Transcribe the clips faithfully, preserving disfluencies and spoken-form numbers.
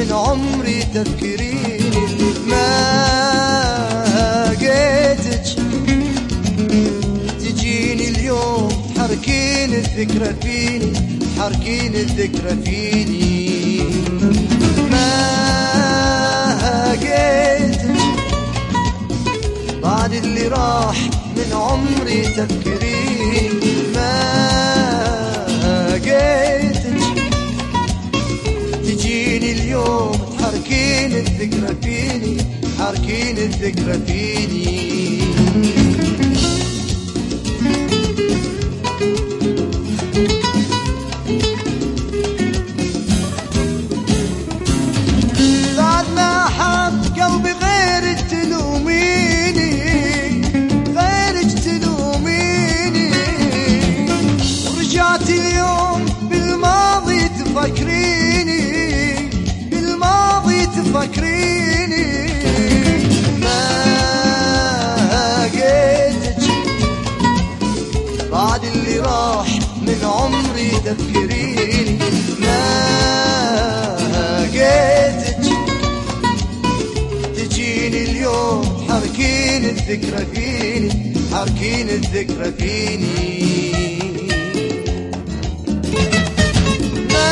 من عمري تذكريني ما لقيتك تجيني اليوم تحركين الذكرى فيني تحركين الذكرى فيني ما لقيتك بعد اللي راح من عمري تذكريني ما لقيتك تجيني اليوم تحركين الذكرى فيني تحركين الذكرى فيني بعد ما حب قلبي غيرك تلوميني غيرك تلوميني ورجعت اليوم بالماضي تفكريني بالماضي تفكريني ما لقيتك بعد اللي راح من عمري تذكريني ما لقيتك تجيني اليوم تحركين الذكرى فيني تحركين الذكرى فيني ما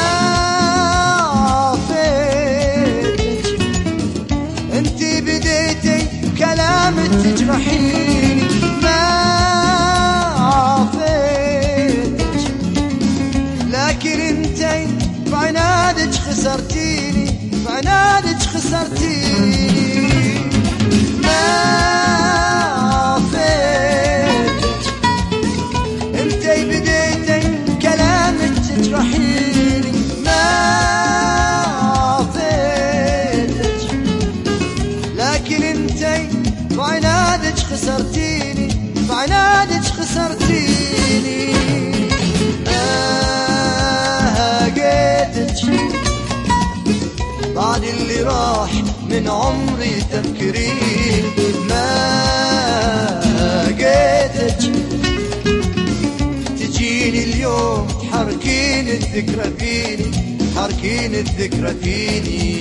عافيتك انت بديتي كلامك تجرحيني ما عافيتك لكن انتي بعنادك خسرتيني بعنادك خسرتيني ما عافيتك انتي بديتي كلامك تجرحيني ما عافيتك لكن انتي بعنادك خسرتيني بعنادك خسرتيني ما لقيتك بعد اللي راح من عمري تذكريني ما لقيتك تجيني اليوم تحركين الذكرى فيني تحركين الذكرى فيني